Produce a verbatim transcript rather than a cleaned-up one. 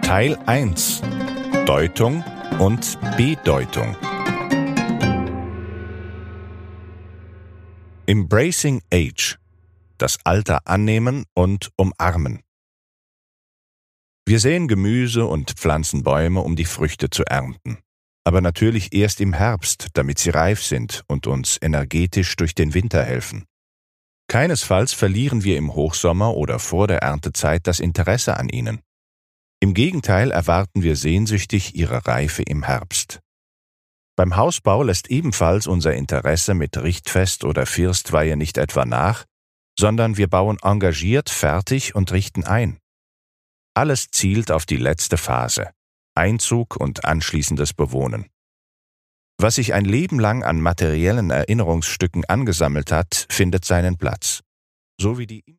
Teil eins: Deutung und Bedeutung. Embracing Age: Das Alter annehmen und umarmen. Wir säen Gemüse und pflanzen Bäume, um die Früchte zu ernten. Aber natürlich erst im Herbst, damit sie reif sind und uns energetisch durch den Winter helfen. Keinesfalls verlieren wir im Hochsommer oder vor der Erntezeit das Interesse an ihnen. Im Gegenteil erwarten wir sehnsüchtig ihre Reife im Herbst. Beim Hausbau lässt ebenfalls unser Interesse mit Richtfest oder Firstweihe nicht etwa nach, sondern wir bauen engagiert fertig und richten ein. Alles zielt auf die letzte Phase: Einzug und anschließendes Bewohnen. Was sich ein Leben lang an materiellen Erinnerungsstücken angesammelt hat, findet seinen Platz. So wie die